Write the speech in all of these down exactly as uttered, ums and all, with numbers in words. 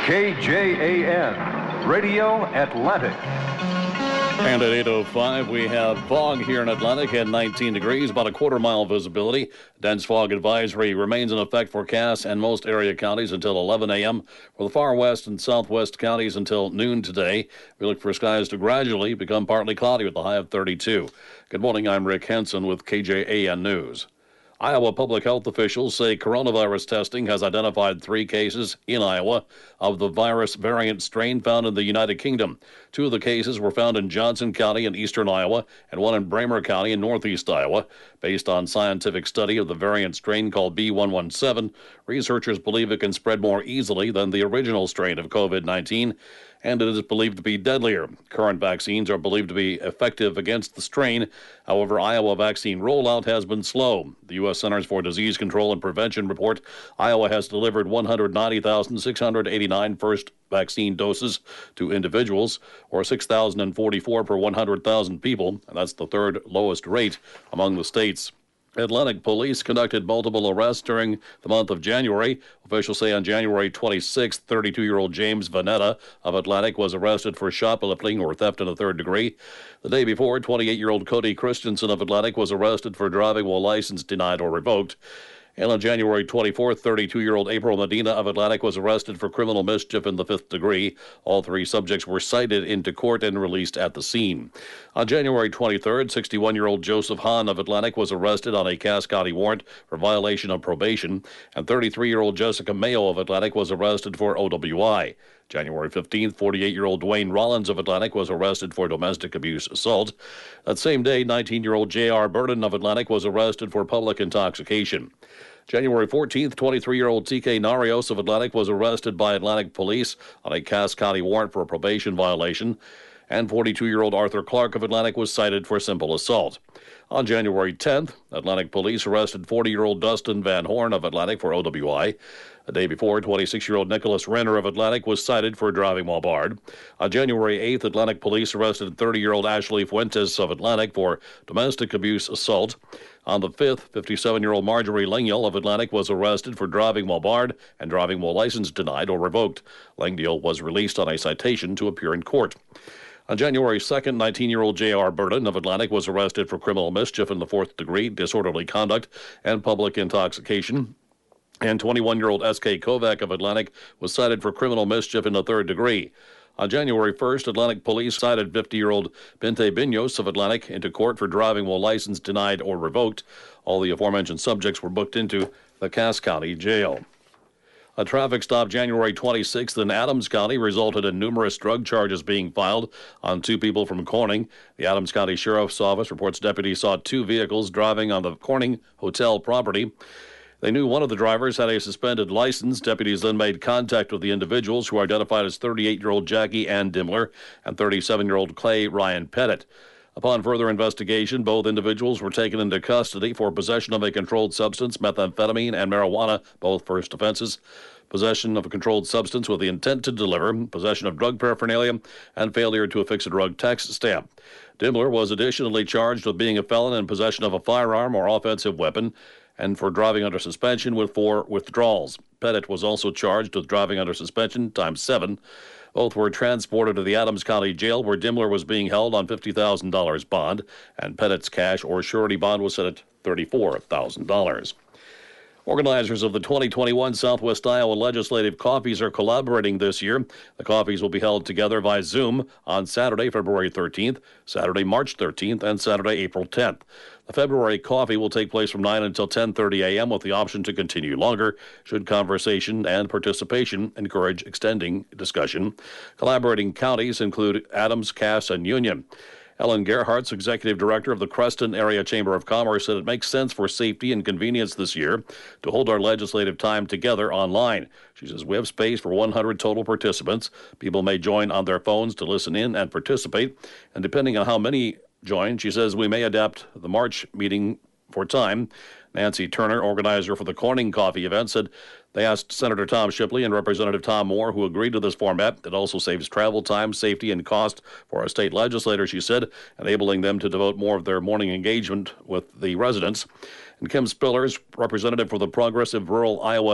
K J A N, Radio Atlantic. And at eight oh five, we have fog here in Atlantic at nineteen degrees, about a quarter mile visibility. Dense fog advisory remains in effect for Cass and most area counties until eleven a.m. For the far west and southwest counties until noon today. We look for skies to gradually become partly cloudy with a high of thirty-two. Good morning, I'm Rick Henson with K J A N News. Iowa public health officials say coronavirus testing has identified three cases in Iowa of the virus variant strain found in the United Kingdom. Two of the cases were found in Johnson County in eastern Iowa and one in Bramer County in northeast Iowa. Based on scientific study of the variant strain called B one one seven, researchers believe it can spread more easily than the original strain of COVID nineteen, and it is believed to be deadlier. Current vaccines are believed to be effective against the strain. However, Iowa vaccine rollout has been slow. The U S Centers for Disease Control and Prevention report Iowa has delivered one hundred ninety thousand six hundred eighty-nine first vaccine doses to individuals, or six thousand forty-four per one hundred thousand people, and that's the third lowest rate among the states. Atlantic police conducted multiple arrests during the month of January. Officials say on January twenty-sixth, thirty-two-year-old James Vanetta of Atlantic was arrested for shoplifting or theft in the third degree. The day before, twenty-eight-year-old Cody Christensen of Atlantic was arrested for driving while license denied or revoked. And on January twenty-fourth, thirty-two-year-old April Medina of Atlantic was arrested for criminal mischief in the fifth degree. All three subjects were cited into court and released at the scene. On January twenty-third, sixty-one-year-old Joseph Hahn of Atlantic was arrested on a Cass County warrant for violation of probation, and thirty-three-year-old Jessica Mayo of Atlantic was arrested for O W I. January fifteenth, forty-eight-year-old Dwayne Rollins of Atlantic was arrested for domestic abuse assault. That same day, nineteen-year-old J R Burden of Atlantic was arrested for public intoxication. January fourteenth, twenty-three-year-old T K Narios of Atlantic was arrested by Atlantic police on a Cass County warrant for a probation violation, and forty-two-year-old Arthur Clark of Atlantic was cited for simple assault. On January tenth, Atlantic police arrested forty-year-old Dustin Van Horn of Atlantic for O W I. The day before, twenty-six-year-old Nicholas Renner of Atlantic was cited for driving while barred. On January eighth, Atlantic police arrested thirty-year-old Ashley Fuentes of Atlantic for domestic abuse assault. On the fifth, fifty-seven-year-old Marjorie Lengyel of Atlantic was arrested for driving while barred and driving while license denied or revoked. Lengyel was released on a citation to appear in court. On January second, nineteen-year-old J R Burden of Atlantic was arrested for criminal mischief in the fourth degree, disorderly conduct, and public intoxication. And twenty-one-year-old S K Kovac of Atlantic was cited for criminal mischief in the third degree. On January first, Atlantic police cited fifty-year-old Bente Binos of Atlantic into court for driving while license denied or revoked. All the aforementioned subjects were booked into the Cass County Jail. A traffic stop January twenty-sixth in Adams County resulted in numerous drug charges being filed on two people from Corning. The Adams County Sheriff's Office reports deputies saw two vehicles driving on the Corning Hotel property. They knew one of the drivers had a suspended license. Deputies then made contact with the individuals, who were identified as thirty-eight-year-old Jackie Ann Dimmler and thirty-seven-year-old Clay Ryan Pettit. Upon further investigation, both individuals were taken into custody for possession of a controlled substance, methamphetamine, and marijuana, both first offenses. Possession of a controlled substance with the intent to deliver, possession of drug paraphernalia, and failure to affix a drug tax stamp. Dimmler was additionally charged with being a felon in possession of a firearm or offensive weapon, and for driving under suspension with four withdrawals. Pettit was also charged with driving under suspension times seven. Both were transported to the Adams County Jail, where Dimmler was being held on fifty thousand dollars bond, and Pettit's cash or surety bond was set at thirty-four thousand dollars. Organizers of the twenty twenty-one Southwest Iowa Legislative Coffees are collaborating this year. The coffees will be held together via Zoom on Saturday, February thirteenth, Saturday, March thirteenth, and Saturday, April tenth. The February coffee will take place from nine until ten thirty a.m. with the option to continue longer should conversation and participation encourage extending discussion. Collaborating counties include Adams, Cass, and Union. Ellen Gerhartz, executive director of the Creston Area Chamber of Commerce, said it makes sense for safety and convenience this year to hold our legislative time together online. She says we have space for one hundred total participants. People may join on their phones to listen in and participate, and depending on how many join, she says we may adapt the March meeting for time. Nancy Turner, organizer for the Corning Coffee event, said they asked Senator Tom Shipley and Representative Tom Moore, who agreed to this format. It also saves travel time, safety, and cost for our state legislators, she said, enabling them to devote more of their morning engagement with the residents. And Kim Spillers, representative for the Progressive Rural Iowa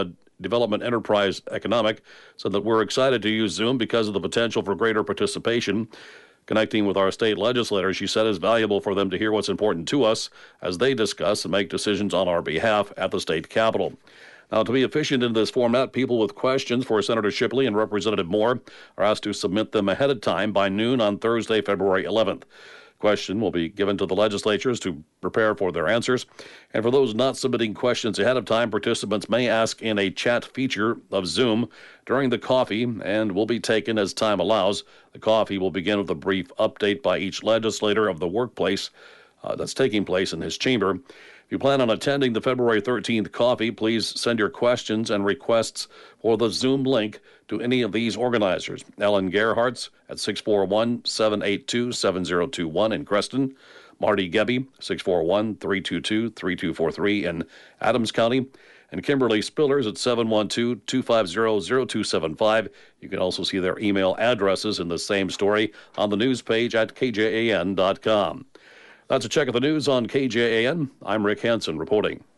Development Enterprise Economic said that we're excited to use Zoom because of the potential for greater participation. Connecting with our state legislators, she said, is valuable for them to hear what's important to us as they discuss and make decisions on our behalf at the state capitol. Now, to be efficient in this format, people with questions for Senator Shipley and Representative Moore are asked to submit them ahead of time by noon on Thursday, February eleventh. Question will be given to the legislatures to prepare for their answers. And for those not submitting questions ahead of time, participants may ask in a chat feature of Zoom during the coffee and will be taken as time allows. The coffee will begin with a brief update by each legislator of the workplace uh, that's taking place in his chamber. If you plan on attending the February thirteenth coffee, please send your questions and requests for the Zoom link to any of these organizers. Ellen Gerhartz at six four one, seven eight two, seven zero two one in Creston. Marty Gebbe, six four one, three two two, three two four three in Adams County. And Kimberly Spillers at seven one two, two five zero, zero two seven five. You can also see their email addresses in the same story on the news page at K J A N dot com. That's a check of the news on K J A N. I'm Rick Hansen reporting.